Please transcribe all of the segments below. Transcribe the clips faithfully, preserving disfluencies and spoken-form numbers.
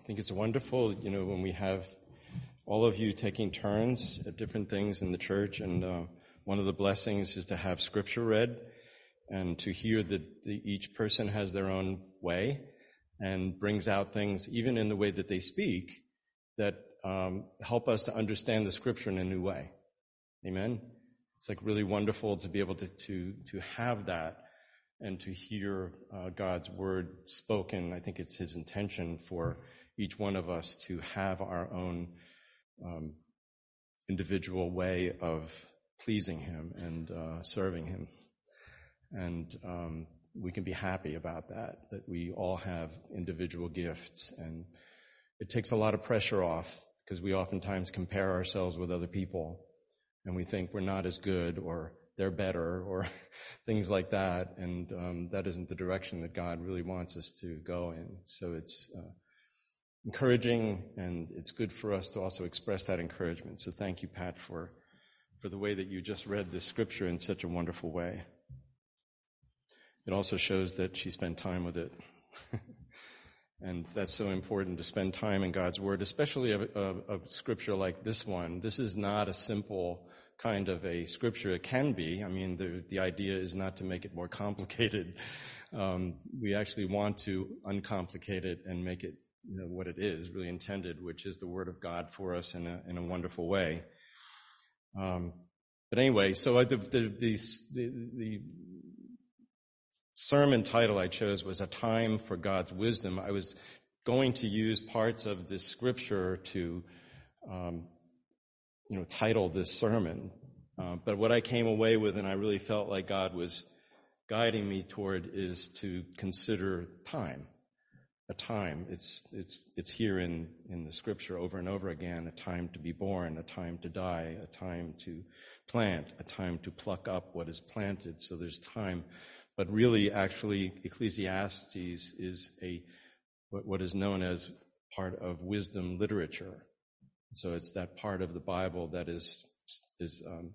think it's wonderful, you know, when we have all of you taking turns at different things in the church. And uh, one of the blessings is to have scripture read and to hear that the, each person has their own way and brings out things, even in the way that they speak, that um, help us to understand the scripture in a new way. Amen? It's like really wonderful to be able to to, to have that and to hear uh, God's word spoken. I think it's his intention for each one of us to have our own um, individual way of pleasing him and uh, serving him. And um, we can be happy about that, that we all have individual gifts. And it takes a lot of pressure off because we oftentimes compare ourselves with other people and we think we're not as good or they're better or things like that. And um, that isn't the direction that God really wants us to go in. So it's uh, encouraging, and it's good for us to also express that encouragement. So thank you, Pat, for, for the way that you just read this scripture in such a wonderful way. It also shows that she spent time with it. And that's so important, to spend time in God's word, especially a, a, a scripture like this one. This is not a simple kind of a scripture. It can be. I mean, the, the idea is not to make it more complicated. Um, we actually want to uncomplicate it and make it, you know, what it is really intended, which is the word of God for us in a, in a wonderful way. Um, but anyway, so the, the, the, the, the sermon title I chose was A Time for God's Wisdom. I was going to use parts of this scripture to, um, you know, title this sermon. Uh, but what I came away with, and I really felt like God was guiding me toward, is to consider time. A time. It's, it's, it's here in, in the scripture over and over again. A time to be born, a time to die, a time to plant, a time to pluck up what is planted. So there's time. But really, actually, Ecclesiastes is a what is known as part of wisdom literature. So it's that part of the Bible that is is um,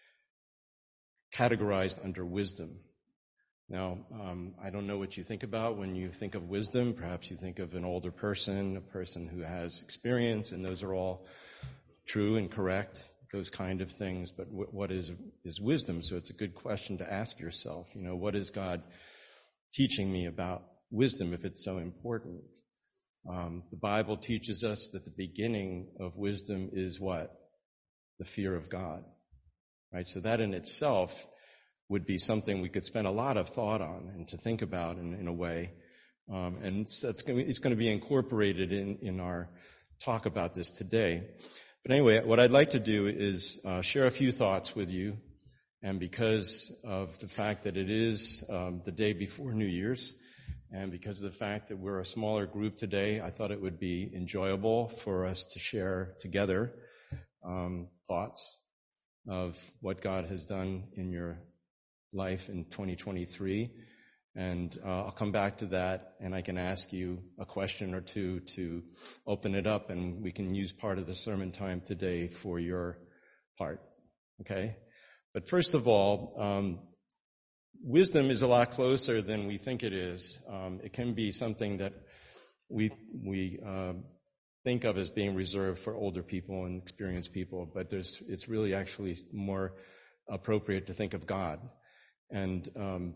categorized under wisdom. Now, um, I don't know what you think about when you think of wisdom. Perhaps you think of an older person, a person who has experience, and those are all true and correct, those kind of things. But w- what is is wisdom? So it's a good question to ask yourself. You know, what is God teaching me about wisdom if it's so important? Um, the Bible teaches us that the beginning of wisdom is what? The fear of God, right? So that in itself would be something we could spend a lot of thought on and to think about in, in a way. Um, and it's, it's going to, it's going to be incorporated in, in our talk about this today. But anyway, what I'd like to do is uh, share a few thoughts with you. And because of the fact that it is um, the day before New Year's, and because of the fact that we're a smaller group today, I thought it would be enjoyable for us to share together um, thoughts of what God has done in your life in twenty twenty-three. And uh, I'll come back to that, and I can ask you a question or two to open it up, and we can use part of the sermon time today for your part, okay? But first of all, um, wisdom is a lot closer than we think it is. Um, it can be something that we we uh, think of as being reserved for older people and experienced people, but there's it's really actually more appropriate to think of God. And um,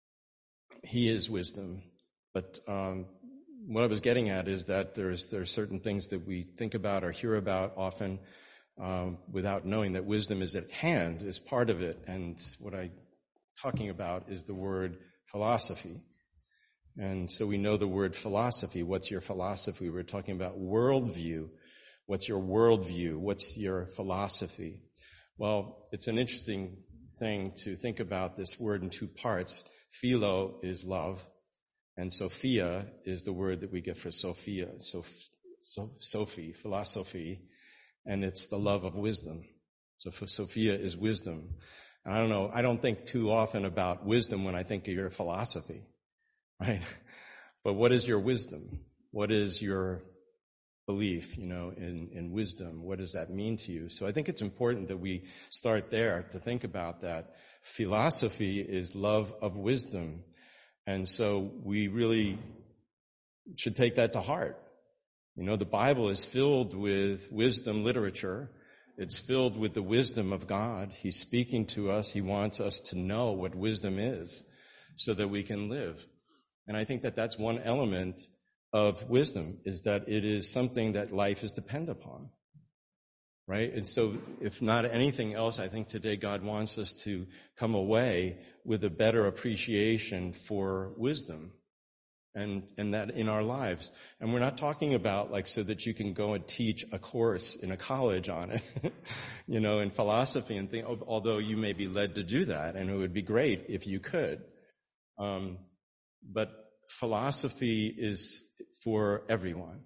he is wisdom. But um, what I was getting at is that there's there are certain things that we think about or hear about often um, without knowing that wisdom is at hand, is part of it. And what I'm talking about is the word philosophy. And so we know the word philosophy. What's your philosophy? We're talking about worldview. What's your worldview? What's your philosophy? Well, it's an interesting thing to think about this word in two parts. Philo is love, and Sophia is the word that we get for Sophia, so, so Sophie, philosophy, and it's the love of wisdom. So for Sophia is wisdom. And I don't know, I don't think too often about wisdom when I think of your philosophy, right? But what is your wisdom? What is your belief, you know, in, in wisdom? What does that mean to you? So I think it's important that we start there to think about that. Philosophy is love of wisdom. And so we really should take that to heart. You know, the Bible is filled with wisdom literature. It's filled with the wisdom of God. He's speaking to us. He wants us to know what wisdom is so that we can live. And I think that that's one element of wisdom, is that it is something that life is dependent upon, right? And so if not anything else, I think today God wants us to come away with a better appreciation for wisdom and, and that in our lives. And we're not talking about like so that you can go and teach a course in a college on it, you know, in philosophy and things, although you may be led to do that, and it would be great if you could. Um, but philosophy is for everyone.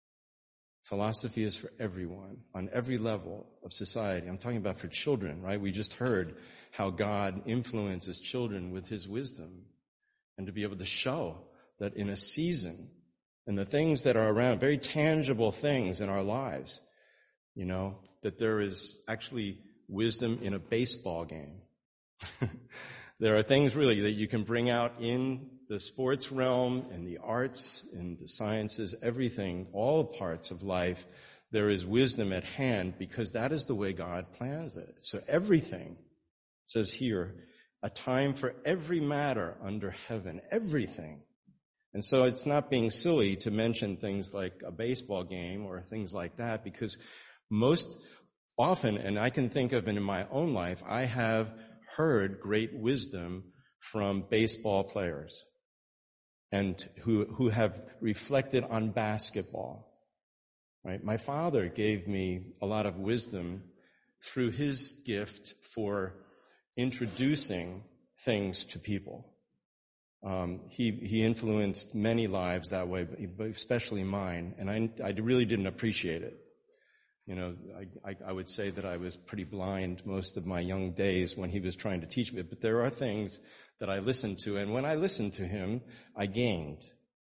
Philosophy is for everyone on every level of society. I'm talking about for children, right? We just heard how God influences children with his wisdom, and to be able to show that in a season and the things that are around, very tangible things in our lives, you know, that there is actually wisdom in a baseball game. There are things really that you can bring out in the sports realm and the arts and the sciences, everything, all parts of life. There is wisdom at hand because that is the way God plans it. So everything, it says here, a time for every matter under heaven, everything. And so it's not being silly to mention things like a baseball game or things like that, because most often, and I can think of it in my own life, I have heard great wisdom from baseball players and who who have reflected on basketball, right? My father gave me a lot of wisdom through his gift for introducing things to people. Um, he, he influenced many lives that way, but especially mine, and I, I really didn't appreciate it. You know, I, I, I would say that I was pretty blind most of my young days when he was trying to teach me, but there are things that I listened to, and when I listened to him, I gained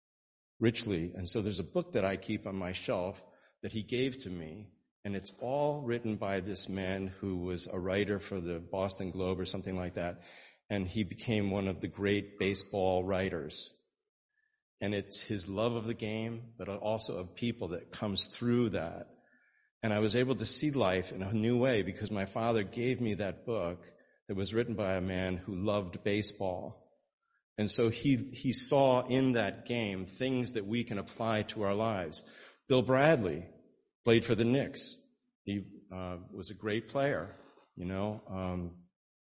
richly. And so there's a book that I keep on my shelf that he gave to me, and it's all written by this man who was a writer for the Boston Globe or something like that. And he became one of the great baseball writers. And it's his love of the game, but also of people that comes through that. And I was able to see life in a new way because my father gave me that book that was written by a man who loved baseball. And so he, he saw in that game things that we can apply to our lives. Bill Bradley played for the Knicks. He uh, was a great player, you know, um,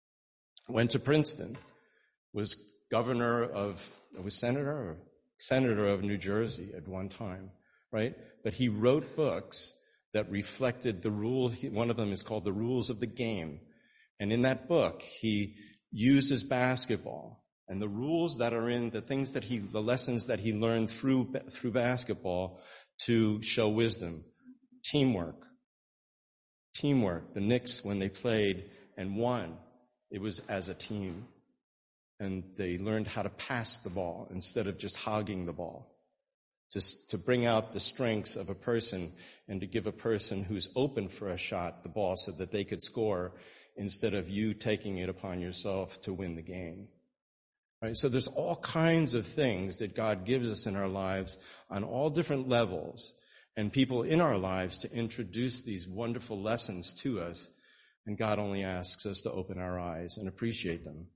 went to Princeton, was governor of, was senator or senator of New Jersey at one time, right? But he wrote books that reflected the rule. One of them is called The Rules of the Game. And in that book, he uses basketball and the rules that are in the things that he, the lessons that he learned through, through basketball to show wisdom. Teamwork. Teamwork. The Knicks, when they played and won, it was as a team. And they learned how to pass the ball instead of just hogging the ball. Just to bring out the strengths of a person and to give a person who's open for a shot the ball so that they could score instead of you taking it upon yourself to win the game. Right? So there's all kinds of things that God gives us in our lives on all different levels, and people in our lives to introduce these wonderful lessons to us. And God only asks us to open our eyes and appreciate them.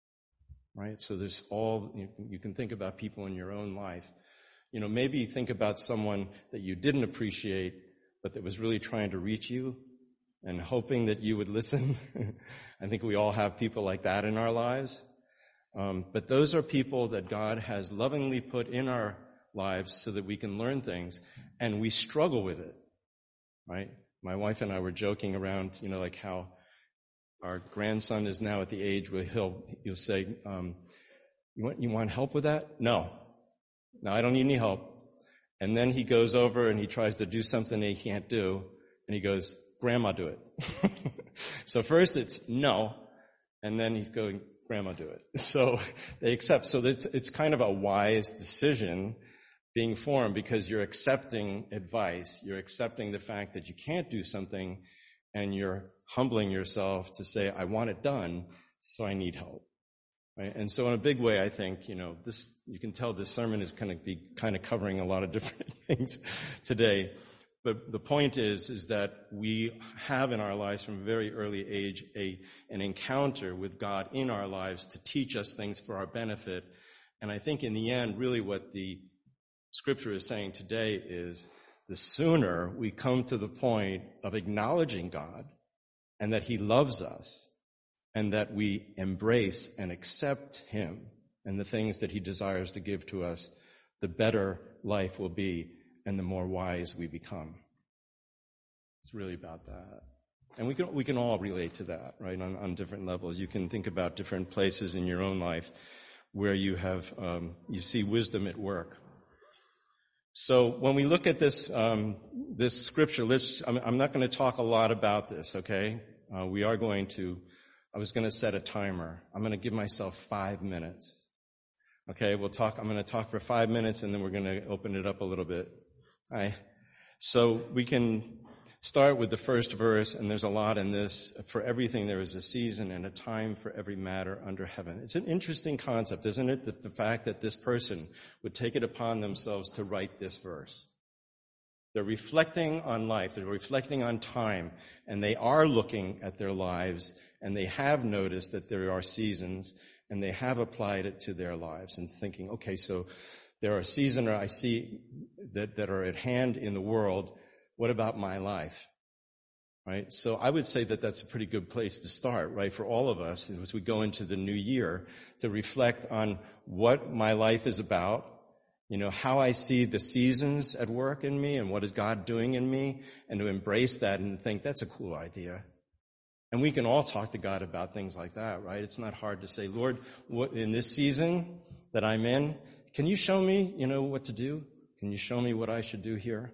Right? So there's all, you can think about people in your own life. You know, maybe you think about someone that you didn't appreciate, but that was really trying to reach you and hoping that you would listen. I think we all have people like that in our lives. Um, but those are people that God has lovingly put in our lives so that we can learn things, and we struggle with it. Right? My wife and I were joking around, you know, like how our grandson is now at the age where he'll, he'll say, um, you want, you want help with that? No. No, I don't need any help. And then he goes over and he tries to do something that he can't do. And he goes, Grandma, do it. So first it's no. And then he's going, Grandma, do it. So they accept. So it's, it's kind of a wise decision being formed because you're accepting advice. You're accepting the fact that you can't do something, and you're humbling yourself to say, I want it done, so I need help. Right? And so in a big way, I think, you know, this, you can tell this sermon is going to be kind of covering a lot of different things today. But the point is, is that we have in our lives from a very early age a, an encounter with God in our lives to teach us things for our benefit. And I think in the end, really what the scripture is saying today is the sooner we come to the point of acknowledging God and that he loves us and that we embrace and accept him and the things that he desires to give to us, the better life will be and the more wise we become. It's really about that. And we can we can all relate to that, right, on, on different levels. You can think about different places in your own life where you have um, you see wisdom at work. So when we look at this um, this scripture, let's, I'm, I'm not going to talk a lot about this, okay? Uh, we are going to, I was going to set a timer. I'm going to give myself five minutes. Okay, we'll talk, I'm going to talk for five minutes and then we're going to open it up a little bit. All right. So we can start with the first verse, and there's a lot in this. For everything there is a season and a time for every matter under heaven. It's an interesting concept, isn't it? That the fact that this person would take it upon themselves to write this verse. They're reflecting on life. They're reflecting on time, and they are looking at their lives, and they have noticed that there are seasons, and they have applied it to their lives and thinking, okay, so there are seasons I see that, that are at hand in the world. What about my life? Right? So I would say that that's a pretty good place to start, right? For all of us as we go into the new year, to reflect on what my life is about, you know, how I see the seasons at work in me and what is God doing in me, and to embrace that and think that's a cool idea. And we can all talk to God about things like that, right? It's not hard to say, Lord, what, in this season that I'm in, can you show me, you know, what to do? Can you show me what I should do here?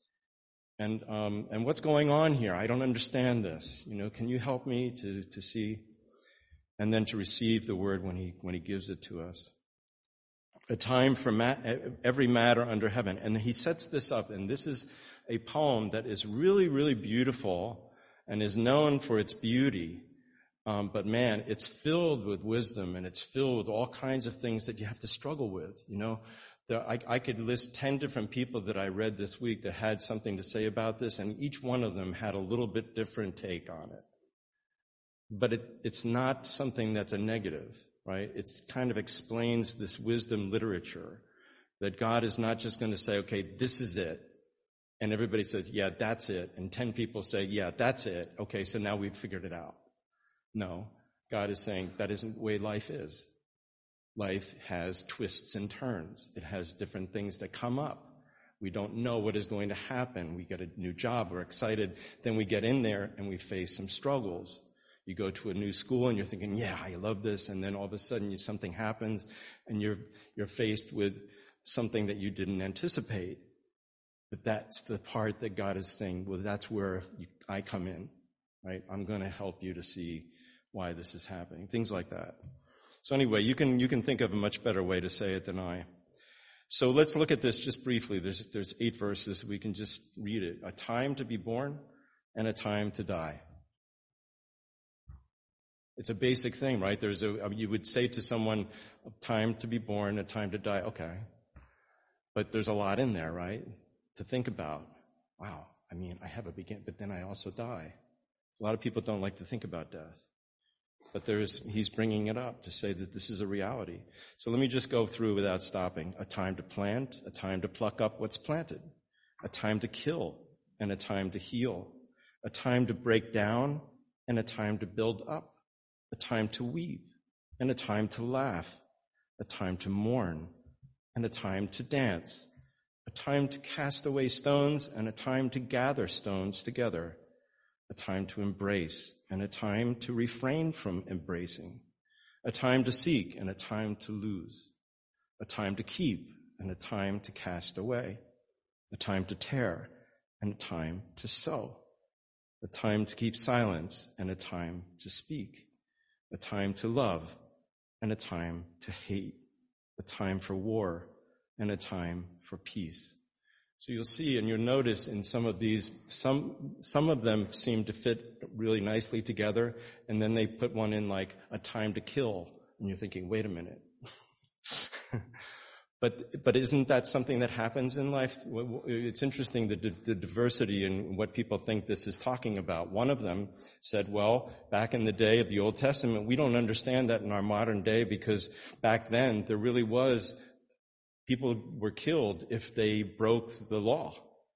And um, and what's going on here? I don't understand this. You know, can you help me to to see, and then to receive the word when he when he gives it to us. A time for ma- every matter under heaven, and he sets this up. And this is a poem that is really really beautiful and is known for its beauty. Um, but man, it's filled with wisdom, and it's filled with all kinds of things that you have to struggle with. You know. There, I, I could list ten different people that I read this week that had something to say about this, and each one of them had a little bit different take on it. But it, it's not something that's a negative, right? It kind of explains this wisdom literature, that God is not just going to say, okay, this is it. And everybody says, yeah, that's it. And ten people say, yeah, that's it. Okay, so now we've figured it out. No, God is saying that isn't the way life is. Life has twists and turns. It has different things that come up. We don't know what is going to happen. We get a new job, we're excited. Then we get in there and we face some struggles. You go to a new school and you're thinking, yeah, I love this. And then all of a sudden you, something happens and you're, you're faced with something that you didn't anticipate. But that's the part that God is saying, well, that's where you, I come in, right? I'm going to help you to see why this is happening. Things like that. So anyway, you can you can think of a much better way to say it than I. So let's look at this just briefly. There's there's eight verses. We can just read it. A time to be born and a time to die. It's a basic thing, right? There's a you would say to someone, a time to be born, a time to die. Okay. But there's a lot in there, right? To think about. Wow, I mean, I have a beginning, but then I also die. A lot of people don't like to think about death. But there is, he's bringing it up to say that this is a reality. So let me just go through without stopping. A time to plant, a time to pluck up what's planted, a time to kill, and a time to heal, a time to break down, and a time to build up, a time to weep, and a time to laugh, a time to mourn, and a time to dance, a time to cast away stones, and a time to gather stones together, a time to embrace, and a time to refrain from embracing, a time to seek and a time to lose, a time to keep and a time to cast away, a time to tear and a time to sow, a time to keep silence and a time to speak, a time to love and a time to hate, a time for war and a time for peace. So you'll see and you'll notice in some of these, some some of them seem to fit really nicely together, and then they put one in like a time to kill And you're thinking, wait a minute. But but isn't that something that happens in life? It's interesting, the, the diversity in what people think this is talking about. One of them said, well, back in the day of the Old Testament, we don't understand that in our modern day because back then there really was, people were killed if they broke the law,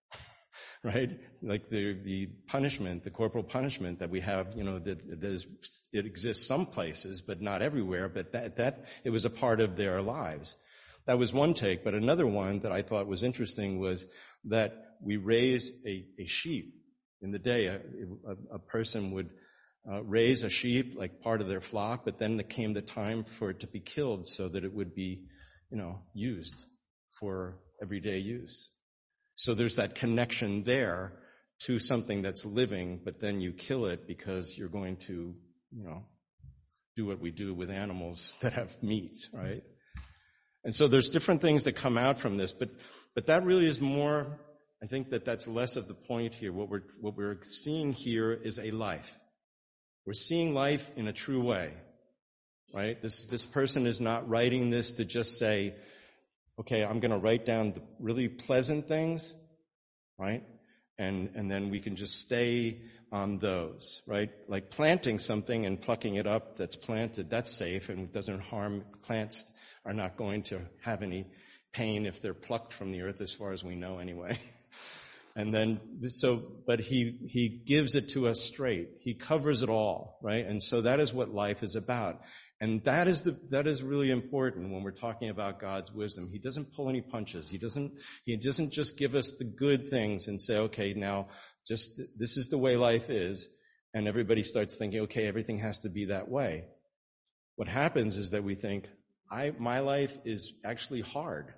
right? Like the the punishment, the corporal punishment that we have, you know, that, that is, it exists some places, but not everywhere, but that, that it was a part of their lives. That was one take, but another one that I thought was interesting was that we raise a, a sheep. In the day, a, a, a person would uh, raise a sheep like part of their flock, but then there came the time for it to be killed so that it would be, you know, used for everyday use. So there's that connection there to something that's living, but then you kill it because you're going to, you know, do what we do with animals that have meat, right? And so there's different things that come out from this, but but that really is more, I think that that's less of the point here. What we're what we're seeing here is a life. We're seeing life in a true way, right? This this person is not writing this to just say, okay, I'm going to write down the really pleasant things, right? And and then we can just stay on those, right? Like planting something and plucking it up that's planted, that's safe and doesn't harm plants. Are not going to have any pain if they're plucked from the earth, as far as we know anyway. And then, so, but he, he gives it to us straight. He covers it all, right? And so that is what life is about. And that is the, that is really important when we're talking about God's wisdom. He doesn't pull any punches. He doesn't, he doesn't just give us the good things and say, okay, now just, this is the way life is. And everybody starts thinking, okay, everything has to be that way. What happens is that we think, I, my life is actually hard,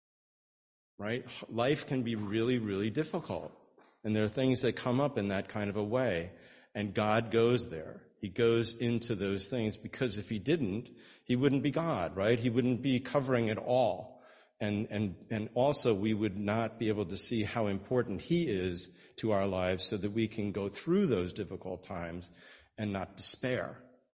right? Life can be really, really difficult. And there are things that come up in that kind of a way. And God goes there. He goes into those things because if he didn't, he wouldn't be God, right? He wouldn't be covering it all. And, and, and also we would not be able to see how important he is to our lives so that we can go through those difficult times and not despair.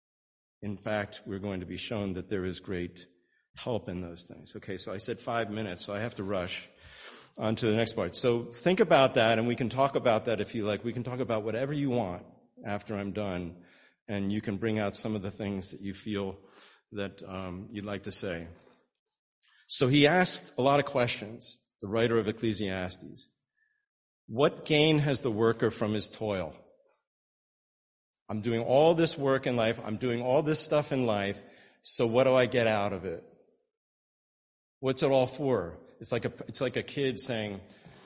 In fact, we're going to be shown that there is great help in those things. Okay, so I said five minutes, so I have to rush on to the next part. So think about that, and we can talk about that if you like. We can talk about whatever you want after I'm done, and you can bring out some of the things that you feel that um, you'd like to say. So he asked a lot of questions, the writer of Ecclesiastes. What gain has the worker from his toil? I'm doing all this work in life. I'm doing all this stuff in life. So what do I get out of it? What's it all for? It's like a, it's like a kid saying,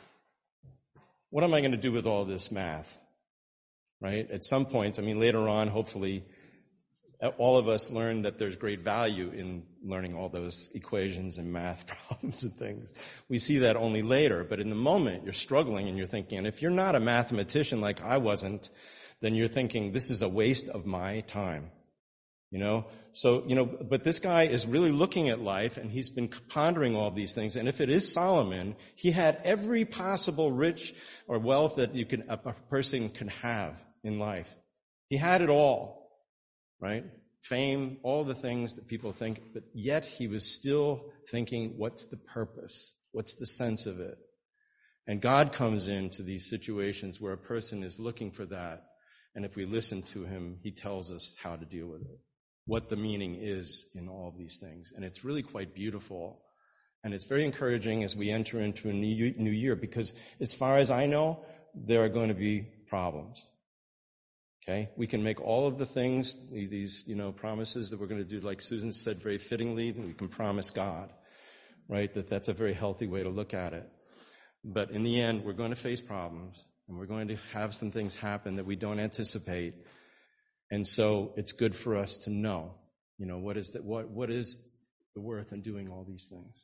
what am I going to do with all this math? Right? At some points, I mean, later on, hopefully, all of us learn that there's great value in learning all those equations and math problems and things. We see that only later, but in the moment, you're struggling and you're thinking, and if you're not a mathematician like I wasn't, then you're thinking, this is a waste of my time. You know? So, you know, but this guy is really looking at life and he's been pondering all these things. And if it is Solomon, he had every possible rich or wealth that you can, a person can have in life. He had it all, right? Fame, all the things that people think, but yet he was still thinking, what's the purpose? What's the sense of it? And God comes into these situations where a person is looking for that. And if we listen to him, he tells us how to deal with it, what the meaning is in all of these things. And it's really quite beautiful. And it's very encouraging as we enter into a new new year, because as far as I know, there are going to be problems. Okay? We can make all of the things, these, you know, promises that we're going to do, like Susan said very fittingly, we can promise God, right? That that's a very healthy way to look at it. But in the end, we're going to face problems. And we're going to have some things happen that we don't anticipate. And so it's good for us to know, you know, what is that, what, what is the worth in doing all these things?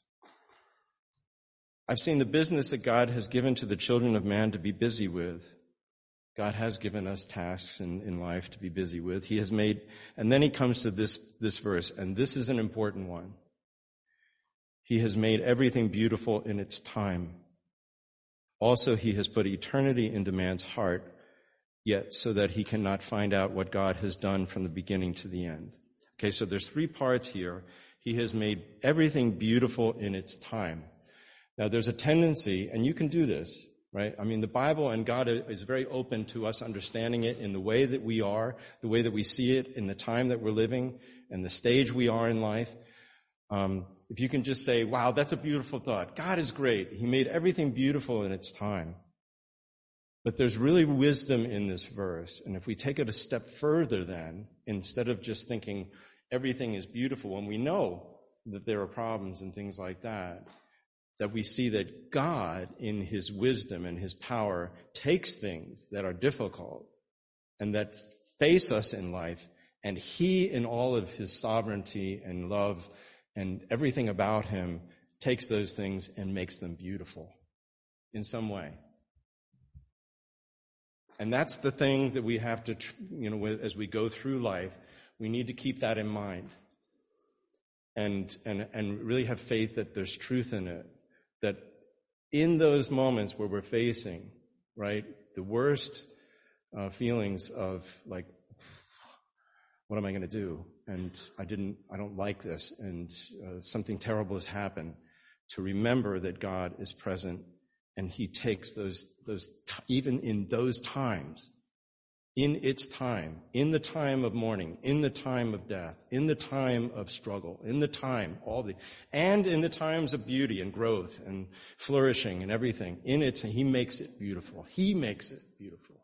I've seen the business that God has given to the children of man to be busy with. God has given us tasks in, in life to be busy with. He has made, and then he comes to this, this verse, and this is an important one. He has made everything beautiful in its time. Also, he has put eternity into man's heart, yet so that he cannot find out what God has done from the beginning to the end. Okay, so there's three parts here. He has made everything beautiful in its time. Now, there's a tendency, and you can do this, right? I mean, the Bible and God is very open to us understanding it in the way that we are, the way that we see it in the time that we're living, and the stage we are in life. Um, if you can just say, wow, that's a beautiful thought. God is great. He made everything beautiful in its time. But there's really wisdom in this verse. And if we take it a step further then, instead of just thinking everything is beautiful, and we know that there are problems and things like that, that we see that God, in his wisdom and his power, takes things that are difficult and that face us in life, and he, in all of his sovereignty and love and everything about him, takes those things and makes them beautiful in some way. And that's the thing that we have to, you know, as we go through life, we need to keep that in mind. And, and, and really have faith that there's truth in it. That in those moments where we're facing, right, the worst uh, feelings of like, what am I going to do? And I didn't, I don't like this, and uh, something terrible has happened, to remember that God is present. And he takes those, those, even in those times, in its time, in the time of mourning, in the time of death, in the time of struggle, in the time, all the, and in the times of beauty and growth and flourishing and everything, in it, he makes it beautiful. He makes it beautiful.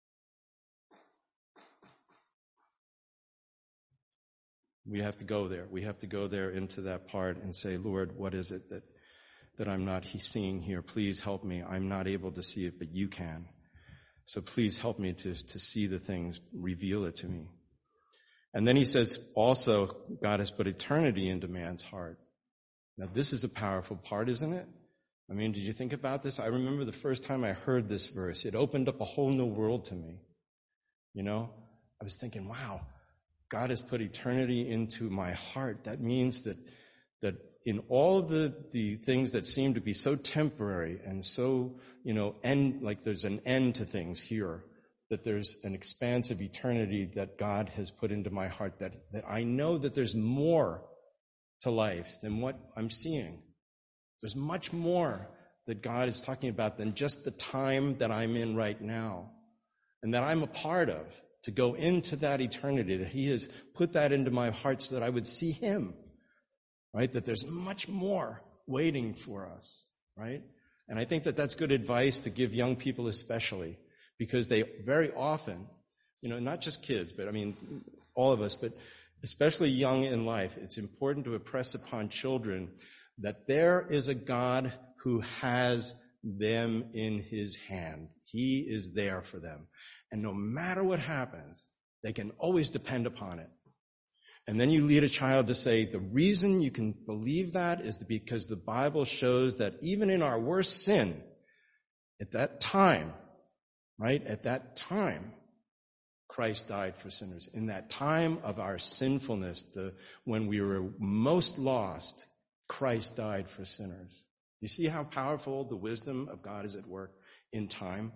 We have to go there. We have to go there into that part and say, Lord, what is it that that I'm not seeing here? Please help me. I'm not able to see it, but you can. So please help me to, to see the things. Reveal it to me. And then he says, also, God has put eternity into man's heart. Now, this is a powerful part, isn't it? I mean, did you think about this? I remember the first time I heard this verse. It opened up a whole new world to me. You know, I was thinking, wow, God has put eternity into my heart. That means that that in all the, the things that seem to be so temporary and so, you know, end, like there's an end to things here, that there's an expanse of eternity that God has put into my heart, that, that I know that there's more to life than what I'm seeing. There's much more that God is talking about than just the time that I'm in right now, and that I'm a part of, to go into that eternity, that he has put that into my heart so that I would see him. Right? That there's much more waiting for us, right? And I think that that's good advice to give young people especially, because they very often, you know, not just kids, but I mean, all of us, but especially young in life, it's important to impress upon children that there is a God who has them in his hand. He is there for them. And no matter what happens, they can always depend upon it. And then you lead a child to say, the reason you can believe that is because the Bible shows that even in our worst sin, at that time, right, at that time, Christ died for sinners. In that time of our sinfulness, the, when we were most lost, Christ died for sinners. Do you see how powerful the wisdom of God is at work in time?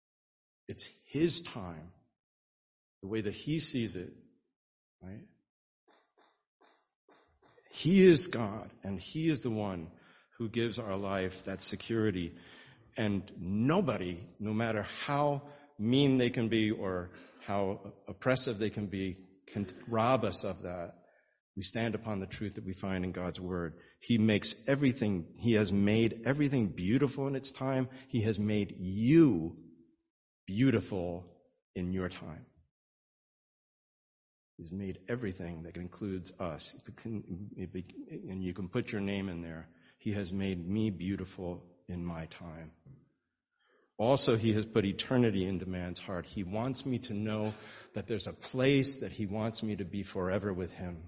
It's his time, the way that he sees it, right? He is God, and he is the one who gives our life that security. And nobody, no matter how mean they can be or how oppressive they can be, can rob us of that. We stand upon the truth that we find in God's word. He makes everything, he has made everything beautiful in its time. He has made you beautiful in your time. He's made everything that includes us. And you can put your name in there. He has made me beautiful in my time. Also, he has put eternity into man's heart. He wants me to know that there's a place that he wants me to be forever with him.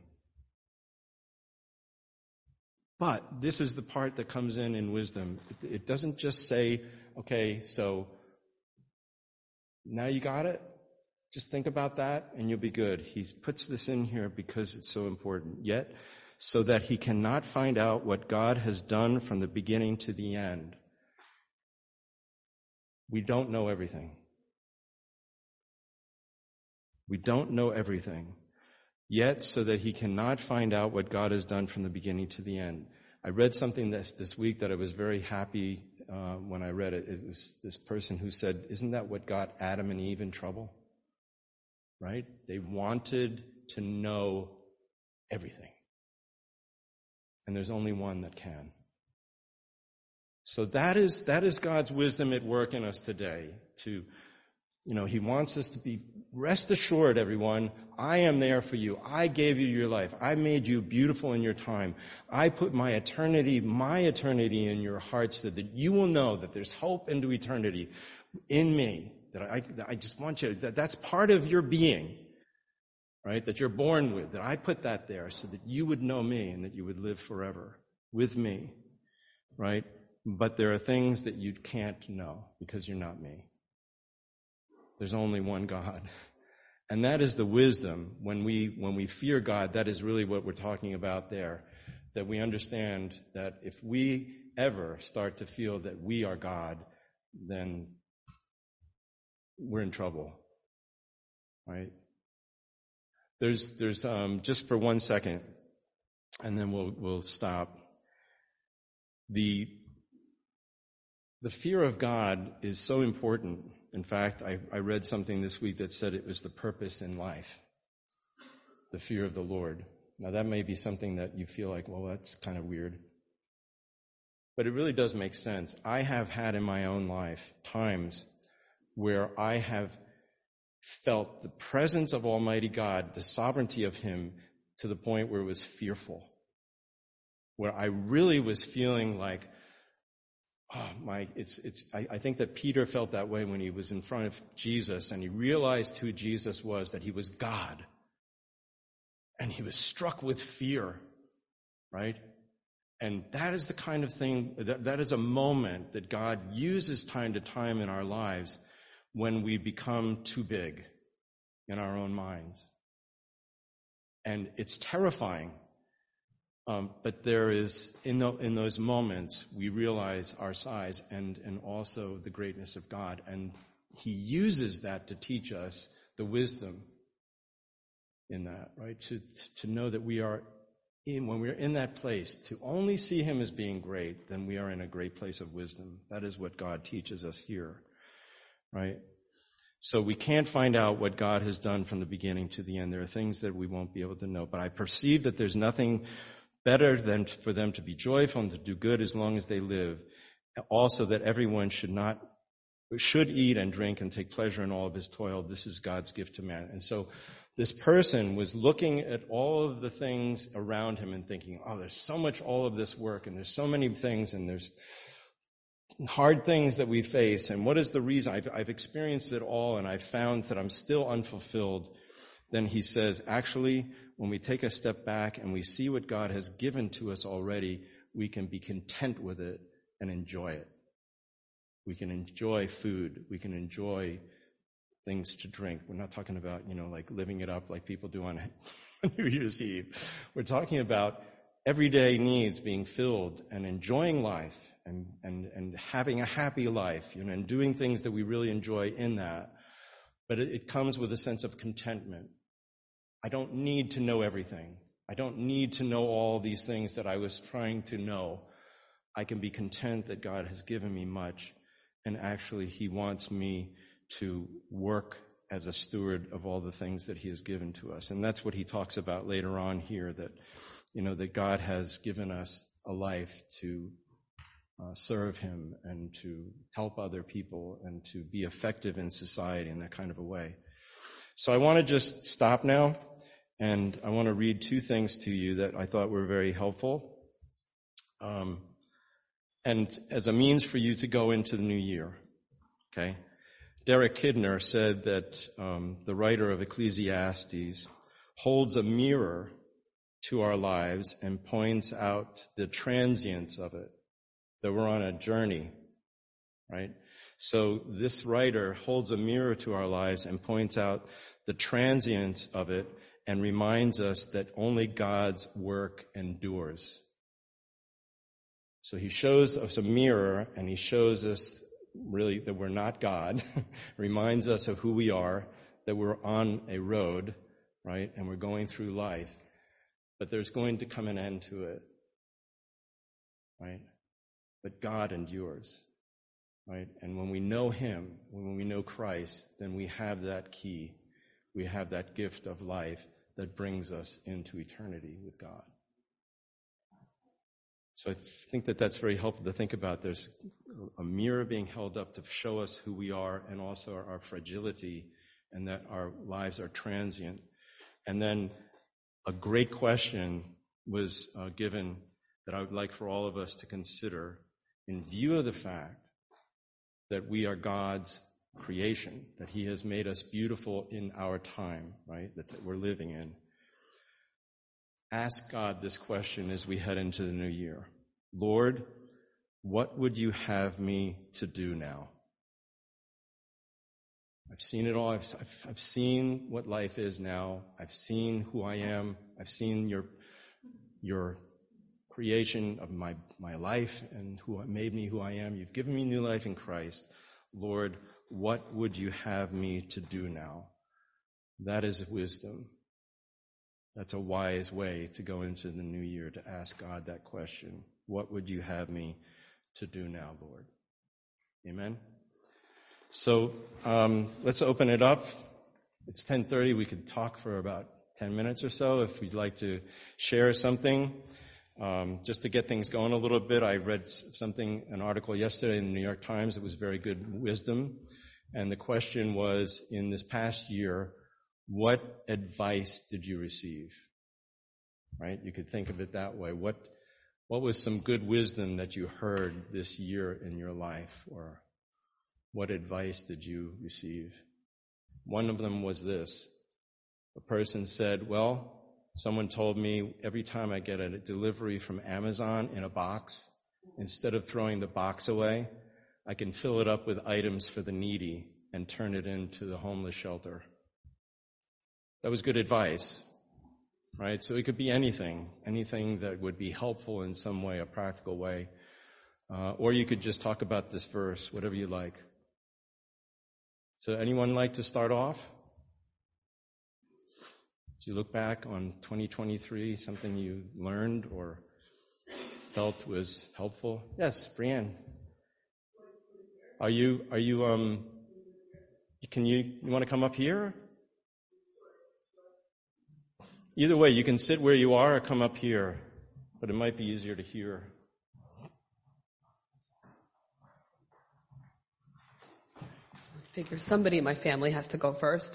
But this is the part that comes in in wisdom. It doesn't just say, okay, so now you got it? Just think about that and you'll be good. He puts this in here because it's so important. Yet, so that he cannot find out what God has done from the beginning to the end. We don't know everything. We don't know everything. yet so that he cannot find out what God has done from the beginning to the end. I read something this, this week that I was very happy uh, when I read it. It was this person who said, isn't that what got Adam and Eve in trouble? Right? They wanted to know everything. And there's only one that can. So that is, that is God's wisdom at work in us today. To, you know, he wants us to be, rest assured, everyone, I am there for you. I gave you your life. I made you beautiful in your time. I put my eternity, my eternity in your heart so that you will know that there's hope into eternity in me. That I, that I just want you, that that's part of your being, right? That you're born with, that I put that there so that you would know me and that you would live forever with me, right? But there are things that you can't know because you're not me. There's only one God. And that is the wisdom. When we, when we fear God, that is really what we're talking about there. That we understand that if we ever start to feel that we are God, then we're in trouble. Right? There's, there's, um, just for one second, and then we'll, we'll stop. The, the fear of God is so important. In fact, I, I read something this week that said it was the purpose in life, the fear of the Lord. Now, that may be something that you feel like, well, that's kind of weird. But it really does make sense. I have had in my own life times where I have felt the presence of Almighty God, the sovereignty of Him, to the point where it was fearful, where I really was feeling like, oh my, it's, it's, I, I think that Peter felt that way when he was in front of Jesus and he realized who Jesus was, that he was God. And he was struck with fear, right? And that is the kind of thing, that, that is a moment that God uses time to time in our lives when we become too big in our own minds. And it's terrifying. Um, but there is, in, the, in those moments, we realize our size and, and also the greatness of God. And He uses that to teach us the wisdom in that, right? To, to know that we are in, when we're in that place, to only see Him as being great, then we are in a great place of wisdom. That is what God teaches us here, right? So we can't find out what God has done from the beginning to the end. There are things that we won't be able to know. But I perceive that there's nothing better than for them to be joyful and to do good as long as they live. Also that everyone should not, should eat and drink and take pleasure in all of his toil. This is God's gift to man. And so this person was looking at all of the things around him and thinking, oh, there's so much, all of this work, and there's so many things, and there's hard things that we face. And what is the reason? I've, I've experienced it all, and I've found that I'm still unfulfilled. Then he says, actually, when we take a step back and we see what God has given to us already, we can be content with it and enjoy it. We can enjoy food. We can enjoy things to drink. We're not talking about, you know, like living it up like people do on New Year's Eve. We're talking about everyday needs being filled and enjoying life and, and, and having a happy life, you know, and doing things that we really enjoy in that. But it, it comes with a sense of contentment. I don't need to know everything. I don't need to know all these things that I was trying to know. I can be content that God has given me much, and actually He wants me to work as a steward of all the things that He has given to us. And that's what he talks about later on here, that, you know, that God has given us a life to uh, serve Him and to help other people and to be effective in society in that kind of a way. So I want to just stop now, and I want to read two things to you that I thought were very helpful, um, and as a means for you to go into the new year. Okay, Derek Kidner said that um, the writer of Ecclesiastes holds a mirror to our lives and points out the transience of it, that we're on a journey, right? So this writer holds a mirror to our lives and points out the transience of it and reminds us that only God's work endures. So he shows us a mirror, and he shows us really that we're not God, reminds us of who we are, that we're on a road, right? And we're going through life, but there's going to come an end to it, right? But God endures, right? And when we know him, when we know Christ, then we have that key. We have that gift of life that brings us into eternity with God. So I think that that's very helpful to think about. There's a mirror being held up to show us who we are and also our fragility, and that our lives are transient. And then a great question was uh, given that I would like for all of us to consider in view of the fact that we are God's creation, that he has made us beautiful in our time, right, that we're living in. Ask God this question as we head into the new year. Lord, what would you have me to do now? I've seen it all. I've, I've, I've seen what life is now. I've seen who I am. I've seen your, your creation of my, my life and who made me who I am. You've given me new life in Christ. Lord, what would you have me to do now? That is wisdom. That's a wise way to go into the new year, to ask God that question. What would you have me to do now, Lord? Amen? So um, let's open it up. It's ten thirty. We could talk for about ten minutes or so if you'd like to share something. Um, just to get things going a little bit, I read something, an article yesterday in the New York Times. It was very good wisdom. And the question was, in this past year, what advice did you receive? Right? You could think of it that way. What, what was some good wisdom that you heard this year in your life? Or what advice did you receive? One of them was this. A person said, well, someone told me every time I get a delivery from Amazon in a box, instead of throwing the box away, I can fill it up with items for the needy and turn it into the homeless shelter. That was good advice, right? So it could be anything, anything that would be helpful in some way, a practical way. Uh, or you could just talk about this verse, whatever you like. So anyone like to start off? As you look back on twenty twenty-three, something you learned or felt was helpful? Yes, Brianne. Are you, are you, um, can you, you want to come up here? Either way, you can sit where you are or come up here, but it might be easier to hear. I figure somebody in my family has to go first.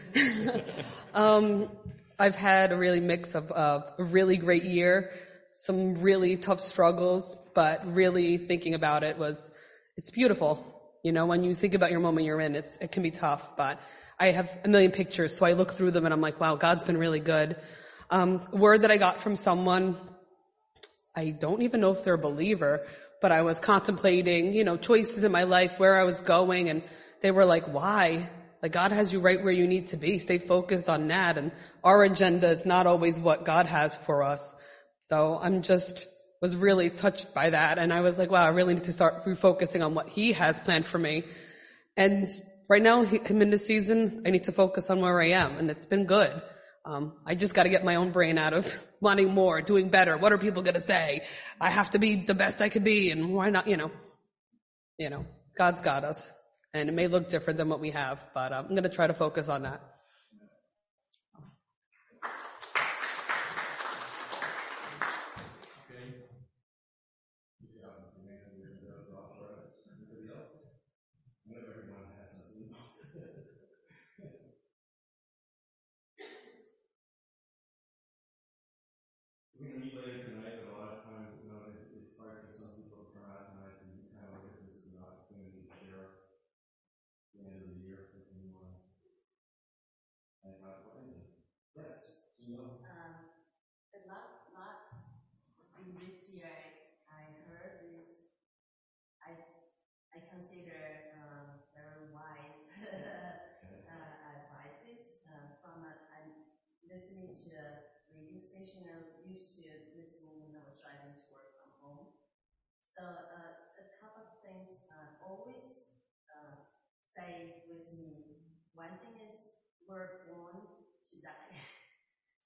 um, I've had a really mix of uh, a really great year, some really tough struggles, but really thinking about it was, it's beautiful. You know, when you think about your moment you're in, it's, it can be tough, but I have a million pictures, so I look through them and I'm like, wow, God's been really good. Um, a word that I got from someone, I don't even know if they're a believer, but I was contemplating, you know, choices in my life, where I was going, and they were like, why? Like, God has you right where you need to be. Stay focused on that, and our agenda is not always what God has for us. So I'm just, was really touched by that, and I was like, wow, I really need to start refocusing on what He has planned for me. And right now, I'm in this season, I need to focus on where I am, and it's been good. Um, I just gotta get my own brain out of wanting more, doing better. What are people gonna say? I have to be the best I can be, and why not, you know? You know, God's got us. And it may look different than what we have, but um, I'm gonna try to focus on that. We're going to meet later tonight, but a lot of times, you know, it, it's hard for some people to come out tonight and kind of look at this as an opportunity to share the end of the year with anyone. And uh, yes, you know. Um, a lot, lot in this year I, I heard is I I consider uh, very wise uh, advices uh, from a, I'm listening to a radio station I used to listen when I was driving to work from home. So uh, a couple of things uh, always uh, say with me. One thing is we're born to die.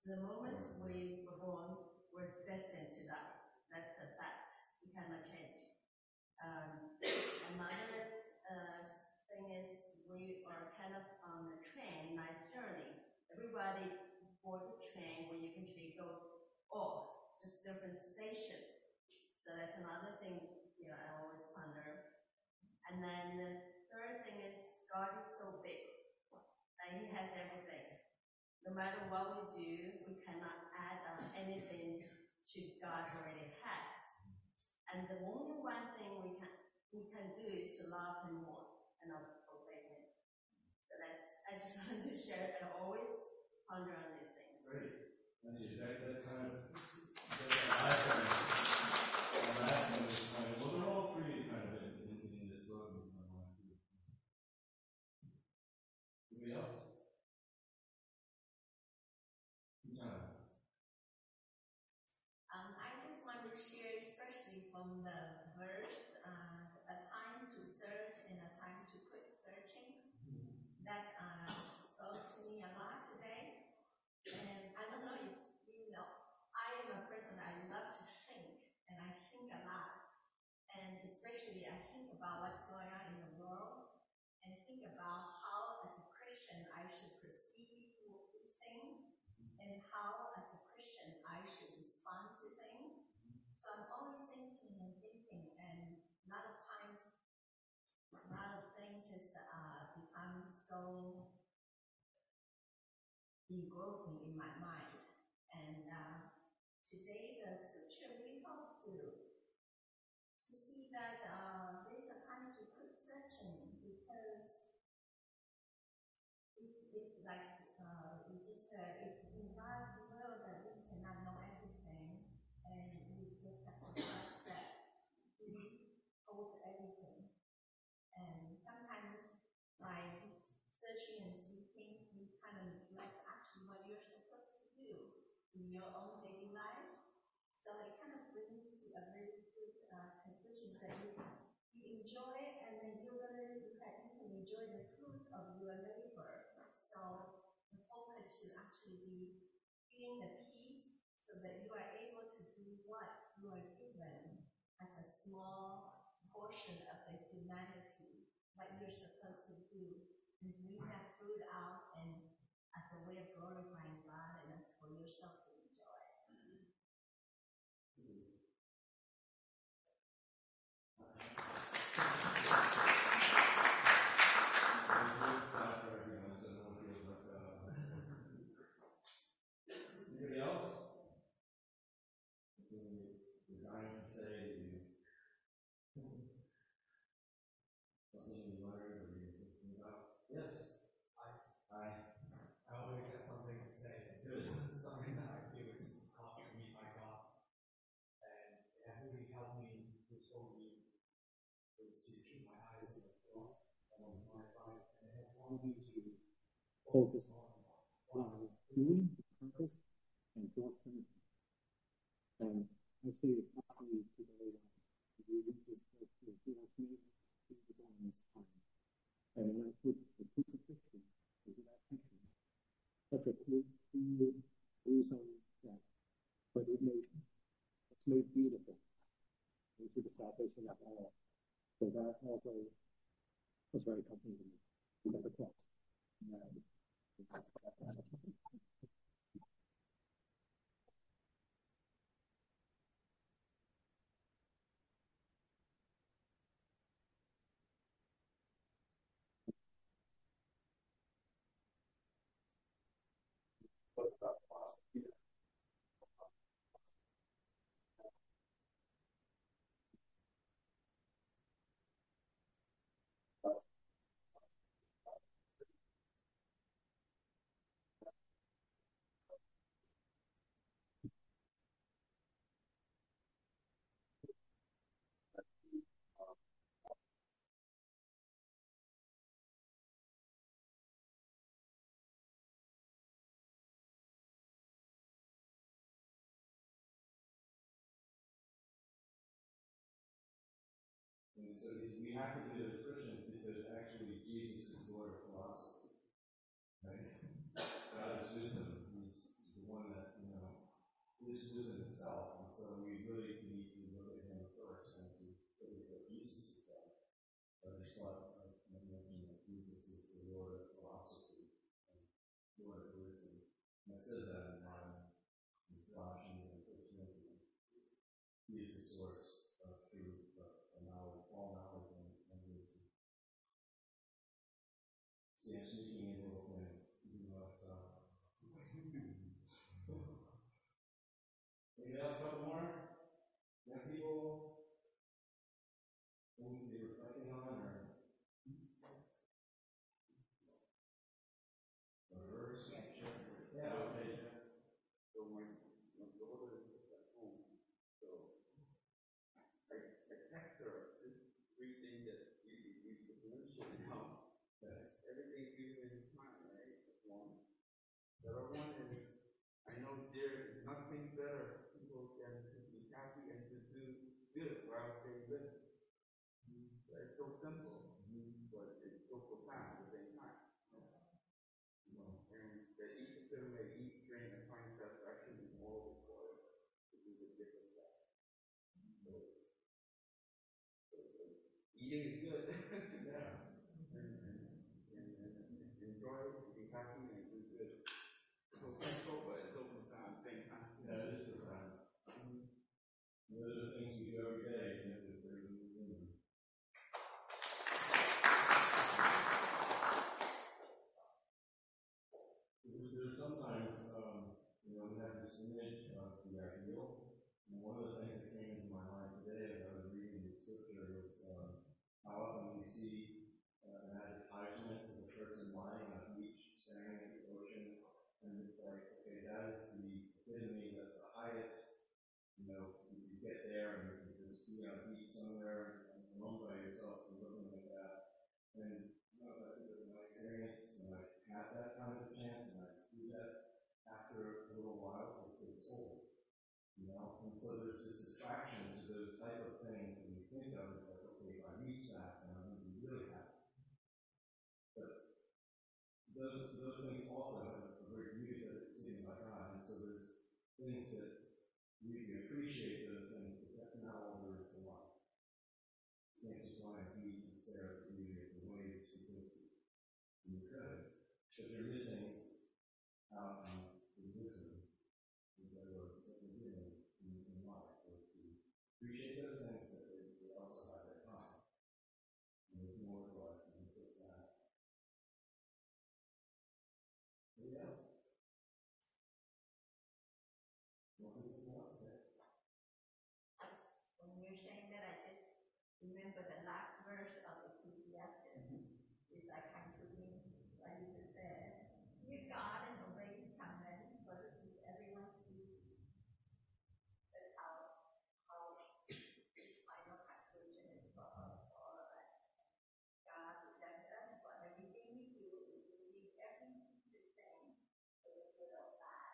the moment we were born, we're destined to die. That's a fact. We cannot change. Um, another uh, thing is we are kind of on a train, life journey. Everybody board the train where you can actually go off, just different station. So that's another thing, you know, I always wonder. And then the third thing is God is so big, and He has everything. No matter what we do, we cannot add on anything to God already has. And the only one thing we can we can do is to love Him more and obey Him. So that's I just wanted to share and always ponder on these things. Great. Thank you. That, that's kind of the last one. The last one is kind of well, they're all three kind of in, in, in this book in some way. Anybody else? Yeah. Um, I just want to share, especially from the verse, uh, a time to search and a time to quit searching. That uh, spoke to me a lot today. And I don't know if you know, I am a person I love to think, and I think a lot. And especially I think about what's going on in the world, and think about how, as a Christian, I should perceive these things, and how, as a Christian, I should respond to things. So I'm always thinking and thinking, and a lot of times, a lot of things just uh, become so engrossing in my mind. And uh, today, the scripture really helped to to see that uh, there's a time to quit searching, because it's, it's like uh, we just uh, it's in God's will that we cannot know everything, and we just have to trust that He holds everything. And sometimes by searching and seeking, you kind of neglect actually what you're supposed to do in your own daily life. So it kind of brings to a very good uh, conclusion that you, you enjoy, and then you're going to you can, you can enjoy the fruit of your labor. So the focus should actually be feeling the peace, so that you are able to do what you are given as a small portion of the humanity, what you're supposed to do, and bring that fruit out, and as a way of glorifying God, and as for yourself to enjoy. Anybody else? You're dying to say you something you learned or you're thinking about? Yes. I I I always have something to say. This is something that I feel is taught to me by God, and it has really helped me this whole year. Is to keep my eyes on the cross and on my life, and it has allowed me to focus on what I'm doing, the purpose, and God's benefit. And I say it actually today that we read this book, it has made me think about this time. And when I put the crucifixion into that picture, such a quick, clear reason that, but it made it's made beautiful into the salvation of all. So that also was very comforting to me. We got the cross. Yeah. And so we have to do it as Christians because actually Jesus is Lord of philosophy. Right? God is wisdom. He's the one that wisdom itself. And so we really need to look at him first and to look at what Jesus has done. I just thought I mentioned that Jesus is the Lord of philosophy and Lord of wisdom. And it says that in um, Colossians and First Corinthians. He is the source of truth, of knowledge, all knowledge and, and wisdom. See, I'm sneaking in little things. You know, uh, Anything else, couple more? Young people? Things you're reflecting on, or a verse? Yeah, sure. Yeah, okay. So my, my daughter is at home. So I, I text her just three things that we, we mentioned now. That everything given in time, right? That's one. The other one is I know there is nothing better people than to be happy and to do good while staying good. It's so simple, but it's so profound at the same time. You know, and that each of them may eat, drink, and find satisfaction in all required to do the different stuff. So, so, so eating is good. Yeah. And, and, and, and enjoy it, be happy, and do good. So simple, but it's so profound at the same time. Yeah, it is profound. Mm-hmm. Those are things we do every day, and if they're doing. There's sometimes, um, you know, we have this image of the ideal, and one of the things that came into my mind today as I was reading the scripture was um, how often we see uh, an advertisement of a person lying on a beach, staring at the ocean, and it's like, okay, that is the epitome, that's the highest, you know, you can get there and you can just be on a beach somewhere and alone by yourself and looking like that. And you know, I think of my experience when I had that kind of a chance, and I do that after a little while, it gets old. You know? And so there's this attraction to those type of things that you think of, it's like, okay, if I reach that, then I'm going to be really happy. But those those things also have a great beauty that it's given by God. And so there's things that we appreciate those things, but that's not all there is to life. You can't just lie on a beach and stare at the beauty of the waves because you could, but you're missing out on the wisdom that we're given in, in life. So to appreciate those things, but they, they also have their time. And there's more to life than just that. Anything else? Want to do something else? Okay. When you're saying that, I just remember the last verse of Ecclesiastes. It's like kind to me, like you just said, fear God and obey His commandments, but it is everyone's duty. That's how how final conclusion is for us all of us. God rejects us for everything we do, including every secret thing for the good of God.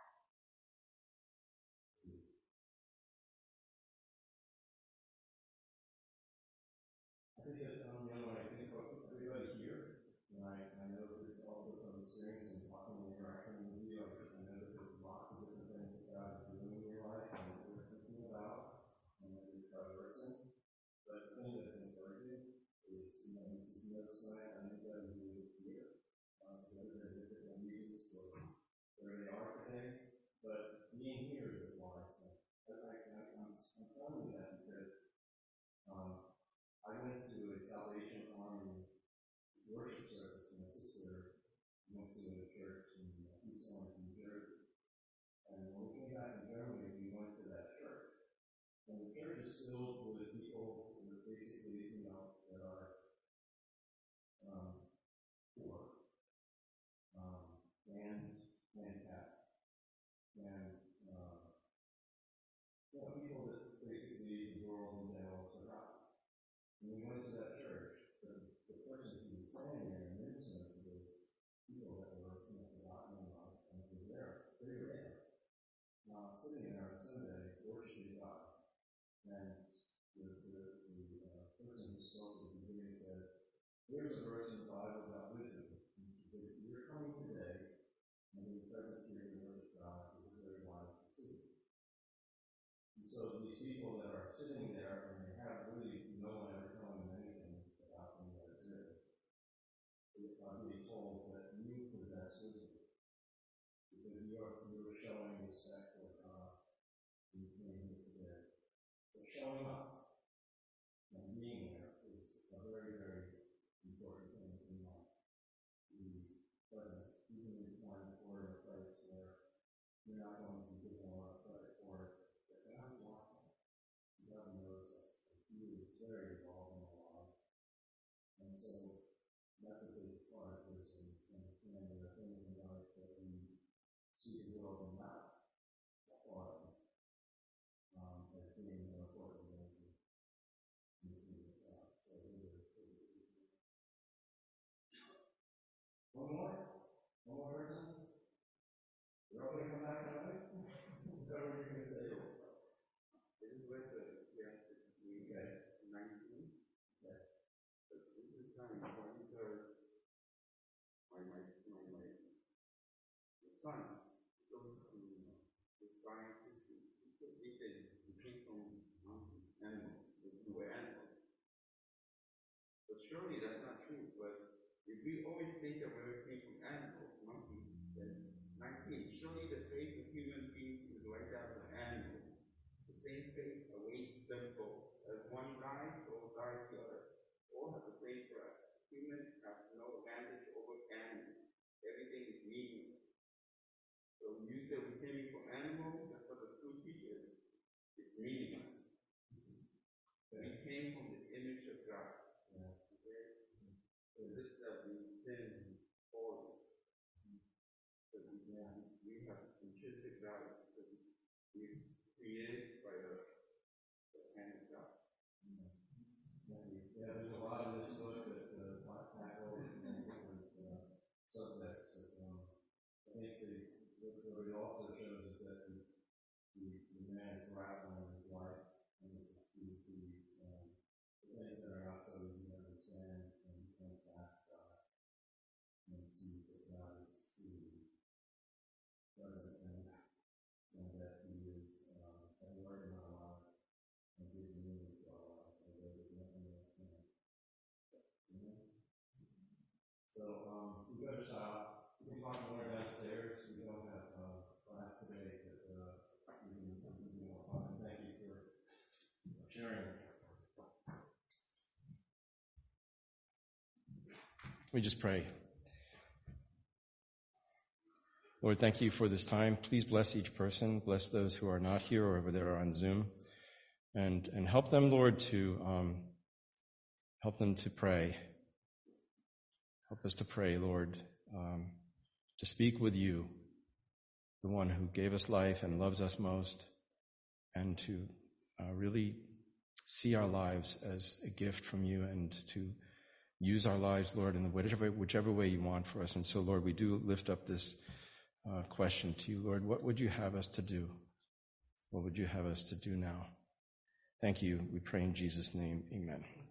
I think that, um, you know, when I think about everybody here, and I, I know that it's also from experience and talking and interacting with you, I know that there's lots of different things that God is doing in your life and that you're thinking about, and that you're traversing. But the thing that is encouraging is, you know, this is no sign of anybody who is here. Um, there are different reasons for where they are today, but being here is a wise thing. I, I, I'm, I'm telling you that because um, I went to a Salvation Army worship service, and my sister went to a church in East Orange, New Jersey. And when we came back from Germany, we went to that church. And the church is filled with people who are basically, you know, that are um, poor, um, and handicapped, and uh, you know, people that basically the world in general survive. When we went to that church, the, the person who was standing there and ministering to those people that were, you know, forgotten in life, and they were there, they were there, uh, sitting there on Sunday, worshiping God. And the, the, the uh, person who spoke at the beginning said, here's a verse in the Bible about wisdom. And she said, you're coming today, and in the present here, the word of God is very wise to see. showing up and being there is a very, very important thing in life. Be present, even if you're in a place where you're not going to be given a lot of credit for it. But God is watching. God knows us. He is very involved in our lives. And so that's a big part of this, and understand there are things in life that we see the world and not apply them um, as being more important than the kingdom of God. So those are one more? One more person? You're all going to come back tonight? What are you going to say? This is where the yes, we get nineteen. Okay. But this is time when because my my my my son goes to the scientist because he said he came from mountain animals, we were animals. But surely that's not true. But if we always think that we came from animals, monkeys, then nineteen, surely the faith of human beings is like that of animals. The same faith awaits them both. As one dies, so dies the other. All have the same breath. Humans have no advantage over animals. Everything is meaningless. So you said we came from animals, that's what the true teacher is. It's meaningless. We came from the image of God. Yeah. Okay? So this that we sin and fall. So we, yeah, we have intrinsic value because we created by the, the hand of God. Yeah, there's a lot in this book that uh, might tackle many different uh, subjects. But um, I think the, what it also shows is that the, the, the man is grappling with life and the, the, the, um, the things that are not so easy to understand, and he comes back to God and sees that God is truly present and, and that he is um, at work in our life and gives meaning to our life, and there is nothing else can. Amen. So um, we better stop. We can talk more downstairs. We don't have uh, class today, but uh, we can, we can do more fun. Thank you for sharing. We just pray. Lord, thank you for this time. Please bless each person. Bless those who are not here or over there on Zoom. And, and help them, Lord, to um, help them to pray. Help us to pray, Lord, um, to speak with you, the one who gave us life and loves us most, and to uh, really see our lives as a gift from you and to use our lives, Lord, in whichever, whichever way you want for us. And so, Lord, we do lift up this uh, question to you, Lord. What would you have us to do? What would you have us to do now? Thank you. We pray in Jesus' name. Amen.